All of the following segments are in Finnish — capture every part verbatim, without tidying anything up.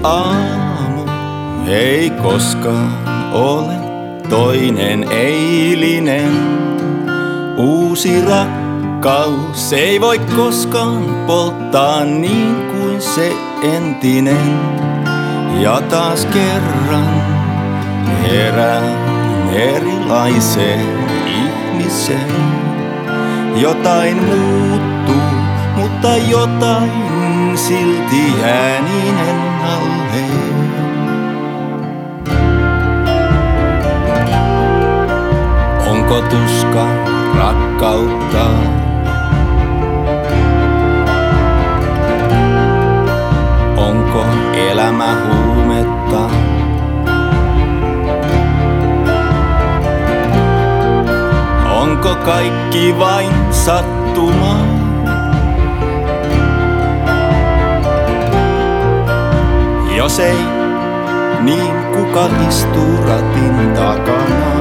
aamu ei koskaan ole toinen eilinen. Uusi rakkaus ei voi koskaan polttaa niin kuin se entinen. Ja taas kerran herään erilaiseen ihmiseen. Jotain muuttuu, mutta jotain silti jää niin ennalleen. Onko tuska rakkautta? Onko elämä huumetta? Onko kaikki vain sattumaa? Jos ei, niin kuka istuu ratin takana?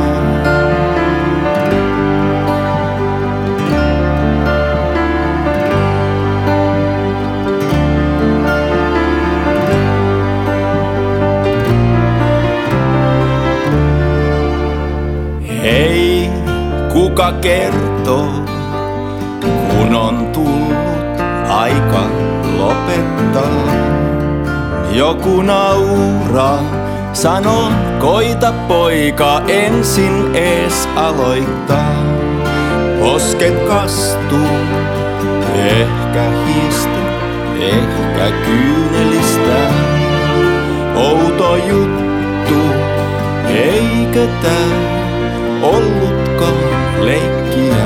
Hei, kuka kertoo, kun on tullut aika lopettaa? Joku nauraa, sanon koita poika ensin ees aloittaa. Posket kastuu, ehkä hiistä, ehkä kyynelistä. Outo juttu, eikö tää ollutkaan leikkiä?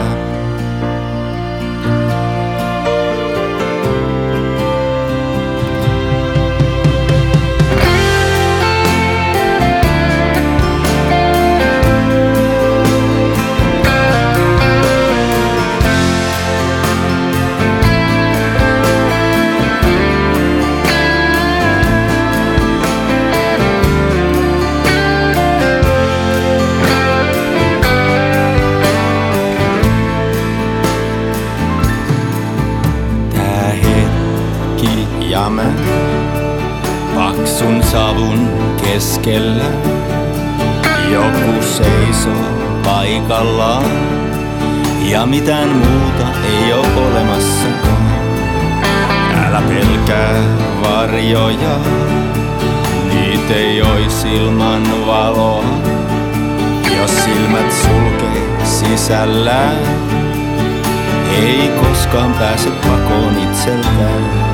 Ja mä paksun savun keskellä. Joku seisoo paikallaan ja mitään muuta ei oo olemassakaan. Älä pelkää varjoja, niitä ei ois ilman valoa. Jos silmät sulkee sisällään, ei koskaan pääse pakoon itseltään.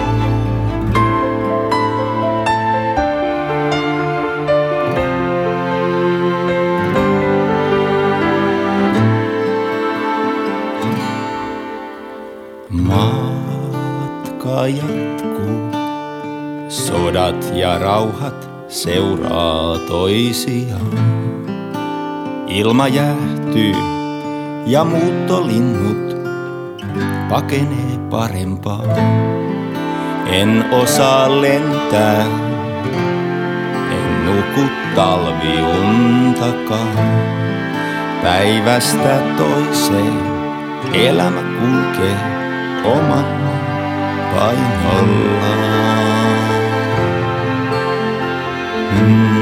Matka jatkuu, sodat ja rauhat seuraa toisiaan. Ilma jäähtyy ja muuttolinnut pakenee parempaa. En osaa lentää, en nuku talviuntakaan. Päivästä toiseen elämä kulkee omalla painollaan. Mm.